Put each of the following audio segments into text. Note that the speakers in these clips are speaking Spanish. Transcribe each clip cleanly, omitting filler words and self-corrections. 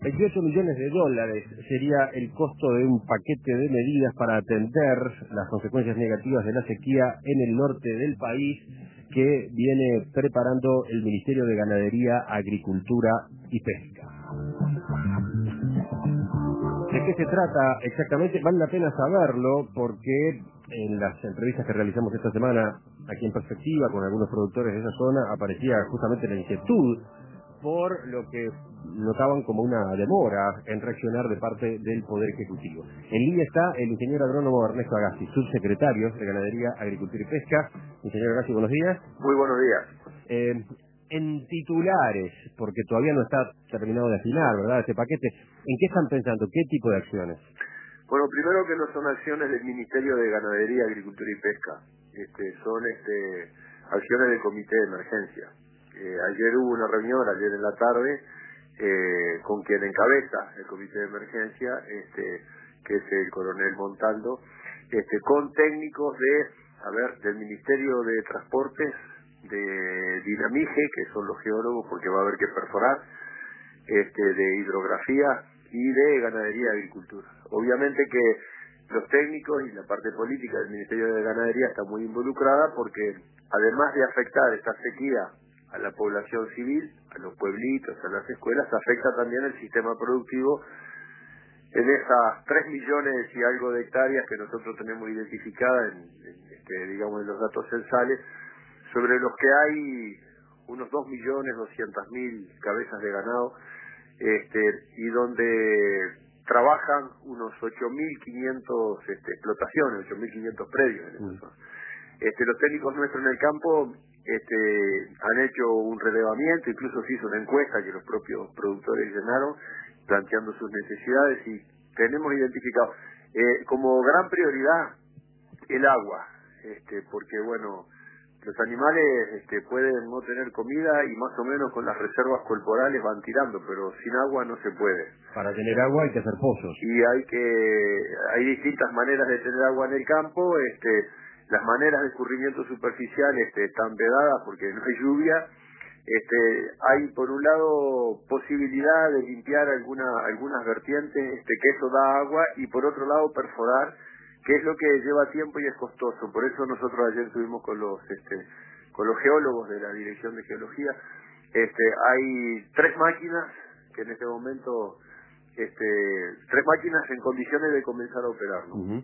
$28 millones sería el costo de un paquete de medidas para atender las consecuencias negativas de la sequía en el norte del país que viene preparando el Ministerio de Ganadería, Agricultura y Pesca. ¿De qué se trata exactamente? Vale la pena saberlo porque en las entrevistas que realizamos esta semana aquí en Perspectiva con algunos productores de esa zona aparecía justamente la inquietud por lo que notaban como una demora en reaccionar de parte del Poder Ejecutivo. En línea está el ingeniero agrónomo Ernesto Agassi, subsecretario de Ganadería, Agricultura y Pesca. Ingeniero Agassi, buenos días. Muy buenos días. En titulares, porque todavía no está terminado de afinar, ¿verdad?, este paquete, ¿en qué están pensando? ¿Qué tipo de acciones? Bueno, primero que no son acciones del Ministerio de Ganadería, Agricultura y Pesca. Son acciones del Comité de Emergencia. Ayer hubo una reunión, ayer en la tarde, con quien encabeza el Comité de Emergencia, que es el coronel Montaldo, con técnicos del Ministerio de Transportes, de Dinamige, que son los geólogos, porque va a haber que perforar, de hidrografía y de ganadería y agricultura. Obviamente que los técnicos y la parte política del Ministerio de Ganadería está muy involucrada porque además de afectar esta sequía a la población civil, a los pueblitos, a las escuelas, afecta también el sistema productivo en esas 3 millones y algo de hectáreas que nosotros tenemos identificadas digamos en los datos censales, sobre los que hay unos 2.200.000 cabezas de ganado, y donde trabajan unos 8.500 explotaciones, 8.500 predios en esa zona. Los técnicos nuestros en el campo han hecho un relevamiento, incluso se hizo una encuesta que los propios productores llenaron, planteando sus necesidades, y tenemos identificado como gran prioridad el agua, porque bueno, los animales pueden no tener comida y más o menos con las reservas corporales van tirando, pero sin agua no se puede. Para tener agua hay que hacer pozos. Y hay distintas maneras de tener agua en el campo. Las maneras de escurrimiento superficial están vedadas porque no hay lluvia. Hay por un lado posibilidad de limpiar algunas vertientes, que eso da agua, y por otro lado perforar, que es lo que lleva tiempo y es costoso. Por eso nosotros ayer estuvimos con los geólogos de la Dirección de Geología. Hay 3 máquinas que en este momento, 3 máquinas en condiciones de comenzar a operar, ¿no? Uh-huh.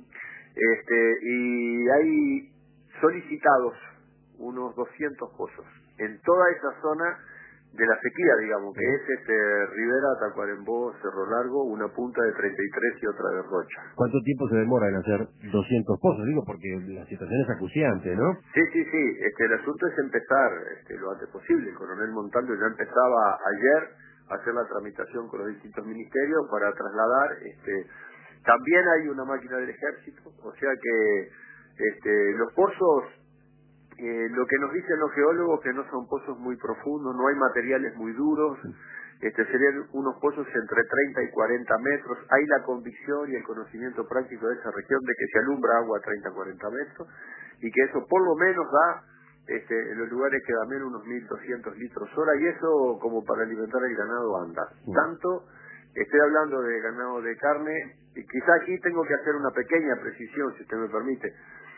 Y hay solicitados unos 200 pozos en toda esa zona de la sequía, digamos, que es Rivera, Tacuarembó, Cerro Largo, una punta de 33 y otra de Rocha. ¿Cuánto tiempo se demora en hacer 200 pozos? Digo, porque la situación es acuciante, ¿no? Sí. El asunto es empezar lo antes posible. El coronel Montaldo ya empezaba ayer a hacer la tramitación con los distintos ministerios para trasladar. También hay una máquina del ejército, o sea que los pozos, lo que nos dicen los geólogos, que no son pozos muy profundos, no hay materiales muy duros, serían unos pozos entre 30 y 40 metros. Hay la convicción y el conocimiento práctico de esa región de que se alumbra agua a 30 a 40 metros, y que eso por lo menos da, en los lugares que da menos, unos 1.200 litros hora, y eso como para alimentar el ganado anda. Tanto, estoy hablando de ganado de carne, y quizá aquí tengo que hacer una pequeña precisión, si usted me permite.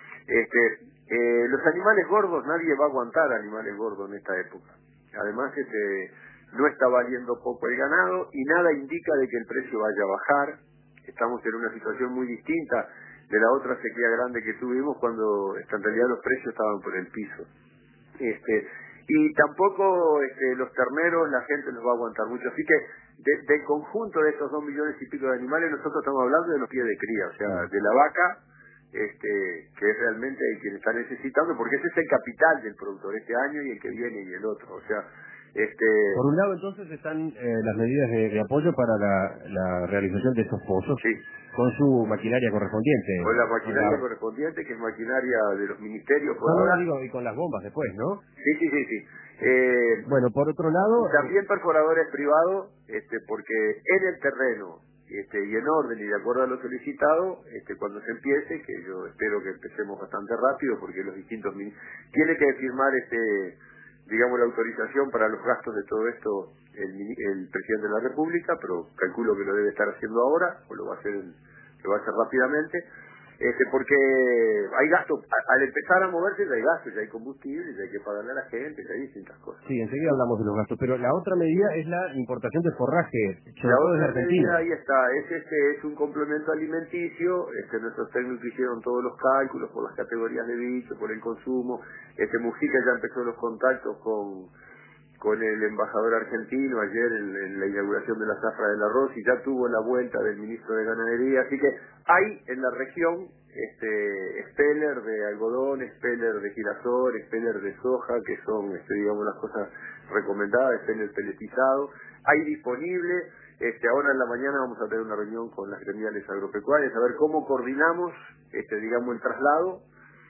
Los animales gordos, nadie va a aguantar animales gordos en esta época. Además, no está valiendo poco el ganado y nada indica de que el precio vaya a bajar. Estamos en una situación muy distinta de la otra sequía grande que tuvimos, cuando en realidad los precios estaban por el piso. Y tampoco los terneros la gente los va a aguantar mucho. Así que del conjunto de estos 2 millones y pico de animales, nosotros estamos hablando de los pies de cría, o sea, de la vaca, que es realmente el que está necesitando, porque ese es el capital del productor este año y el que viene y el otro. O sea, por un lado entonces están las medidas de apoyo para la realización de estos pozos, sí, con su maquinaria correspondiente. Con la maquinaria correspondiente, que es maquinaria de los ministerios. Y con las bombas después, ¿no? Sí. Bueno, por otro lado, también perforadores privados, porque en el terreno y en orden y de acuerdo a lo solicitado, cuando se empiece, que yo espero que empecemos bastante rápido, porque los distintos tiene que firmar digamos, la autorización para los gastos de todo esto el presidente de la República, pero calculo que lo debe estar haciendo ahora, o lo va a hacer rápidamente, porque hay gastos, al empezar a moverse ya hay gastos, ya hay combustible, ya hay que pagarle a la gente, ya hay distintas cosas. Sí, enseguida hablamos de los gastos, pero la otra medida es la importación de forraje, sobre La todo desde otra Argentina. medida, ahí está, es un complemento alimenticio, nuestros técnicos hicieron todos los cálculos por las categorías de bicho, por el consumo, Mujica ya empezó los contactos con el embajador argentino ayer en la inauguración de la zafra del arroz y ya tuvo la vuelta del ministro de Ganadería, así que hay en la región speller de algodón, speller de girasol, speller de soja, que son digamos las cosas recomendadas, speller peletizado, hay disponible. Ahora en la mañana vamos a tener una reunión con las gremiales agropecuarias a ver cómo coordinamos digamos el traslado.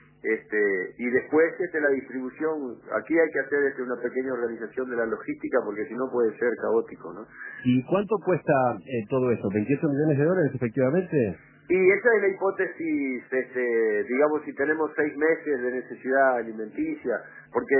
Y después la distribución, aquí hay que hacer una pequeña organización de la logística porque si no puede ser caótico, ¿no? ¿Y cuánto cuesta todo eso? ¿28 millones de dólares efectivamente? Y esa es la hipótesis, digamos, si tenemos 6 meses de necesidad alimenticia, porque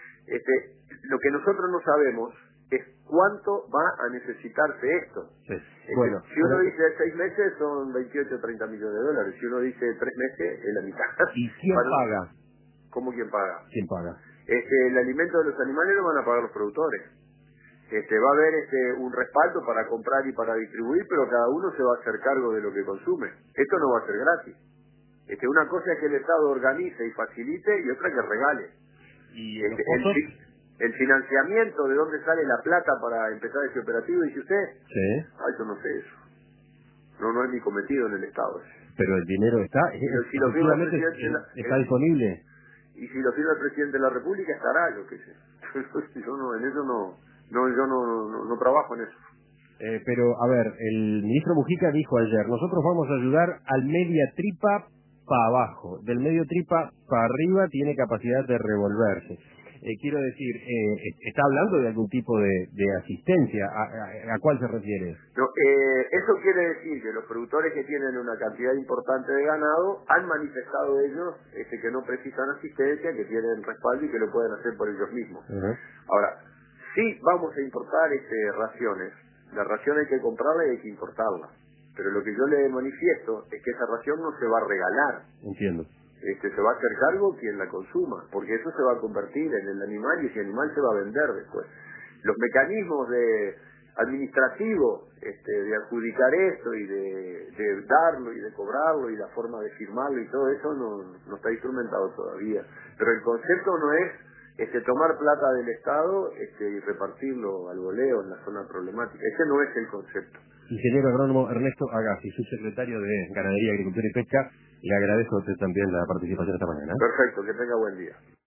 lo que nosotros no sabemos es cuánto va a necesitarse esto. Sí. Bueno, si uno dice 6 meses son 28 o 30 millones de dólares, si uno dice 3 meses es la mitad. ¿Y quién paga? ¿Cómo quién paga? ¿Quién paga? El alimento de los animales lo van a pagar los productores. Va a haber un respaldo para comprar y para distribuir, pero cada uno se va a hacer cargo de lo que consume. Esto no va a ser gratis. Una cosa es que el Estado organice y facilite y otra que regale. ¿Y el financiamiento, ¿de dónde sale la plata para empezar ese operativo? Dice usted. Sí. Yo no sé eso. No es mi cometido en el Estado. Pero el dinero está, si lo firma el efectivamente presidente está disponible. Y si lo firma el presidente de la República estará, yo qué sé. Yo no, en eso yo no trabajo en eso. Pero, a ver, el ministro Mujica dijo ayer, nosotros vamos a ayudar al media tripa para abajo, del medio tripa para arriba tiene capacidad de revolverse. Quiero decir, ¿está hablando de algún tipo de asistencia? ¿A cuál se refiere? No, eso quiere decir que los productores que tienen una cantidad importante de ganado han manifestado ellos que no precisan asistencia, que tienen respaldo y que lo pueden hacer por ellos mismos. Uh-huh. Ahora, sí vamos a importar raciones. La ración hay que comprarla y hay que importarla. Pero lo que yo le manifiesto es que esa ración no se va a regalar. Entiendo. Se va a hacer cargo quien la consuma, porque eso se va a convertir en el animal y ese animal se va a vender después. Los mecanismos administrativos de adjudicar esto y de darlo y de cobrarlo y la forma de firmarlo y todo eso no está instrumentado todavía. Pero el concepto no es tomar plata del Estado y repartirlo al voleo en la zona problemática. Ese no es el concepto. Ingeniero agrónomo Ernesto Agassi, subsecretario de Ganadería, Agricultura y Pesca, le agradezco a usted también la participación esta mañana. Perfecto, que tenga buen día.